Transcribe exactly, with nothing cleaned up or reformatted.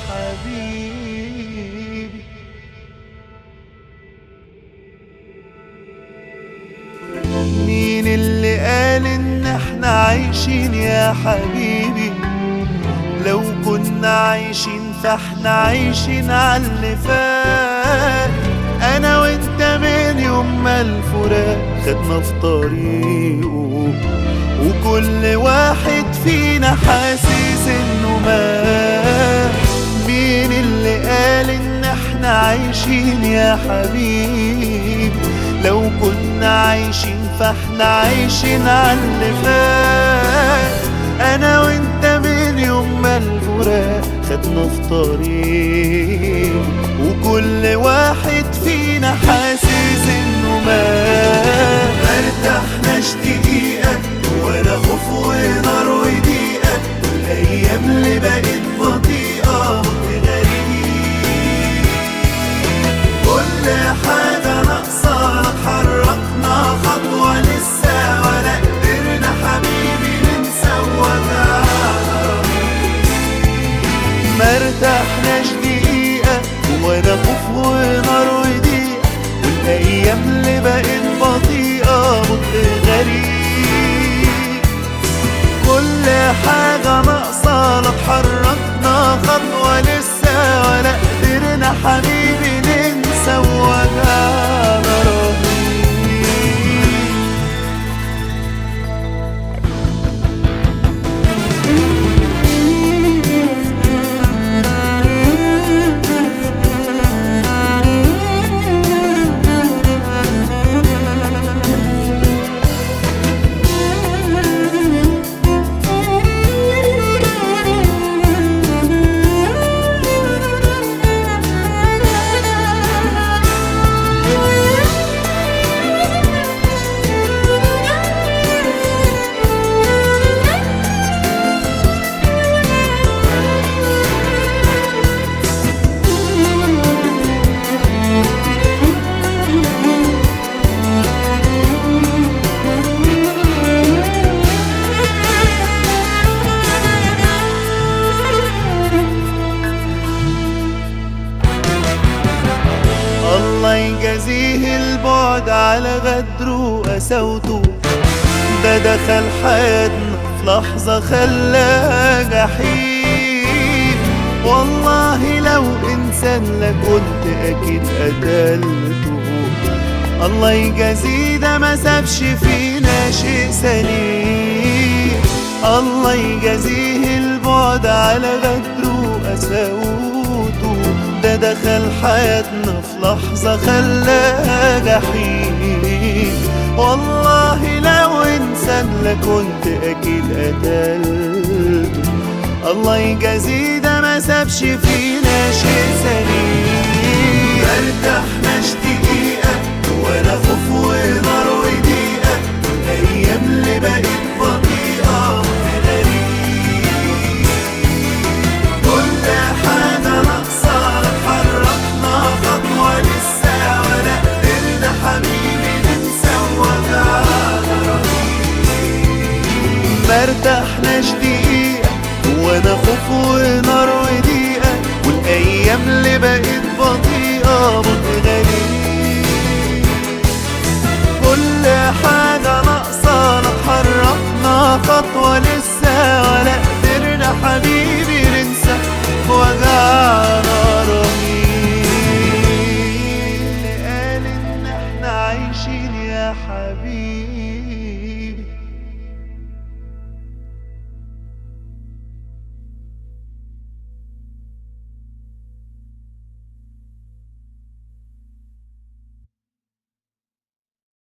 حبيبي. مين اللي قال ان احنا عايشين يا حبيبي؟ لو كنا عايشين فاحنا عايشين عاللي فات. انا وانت من يوم ما الفراق خدنا في طريقه، وكل واحد فينا حاسس انه مات. مين اللي قال ان احنا عايشين يا حبيبي؟ لو كنا عايشين فاحنا عايشين عاللي فات. انا وانت من يوم ما الفراق خدنا في طريق، وكل واحد فينا حاسس انه مات. مرتاحناش دقيقة ولا خوف ونار وضيقة، والايام اللي بقت بطيئة غريب. كل حاجة ناقصة اتحركنا خطوة لسه، ولا قدرنا حبيبي ننسى وجعنا رهيب. مرتاحناش دقيقة ولا خوف ونار وضيقة، والايام اللي بقت بطيئة بطء غريب. كل حاجة ناقصة لا اتحركنا خطوة لسه، ولا قدرنا حبيبي ننسى وجعنا رهيب. الله يجازيه البعد على غدره وقساوته، ده دخل حياتنا في لحظة خلاها جحيم. والله لو إنسان لكنت أكيد قتلته. الله يجازيه ده ما سابش فينا شيء سليم. الله يجازيه البعد على غدره وقساوته، ده دخل حياتنا في لحظة خلاها جحيم. والله لو إنسان لكنت أكيد قتلته. الله يجازيه ده ما سابش فينا شيء سليم. مرتاحناش دقيقة ولا خوف ونار وضيقة، الأيام اللي بقت بطيئة غريب. كل حاجة ناقصة اتحركنا خطوة لسه، ولا قدرنا حبيبي ننسى وجعنا رهيب. مرتاحناش دقيقة وانا خوف ونار وضيقة، والايام اللي بقت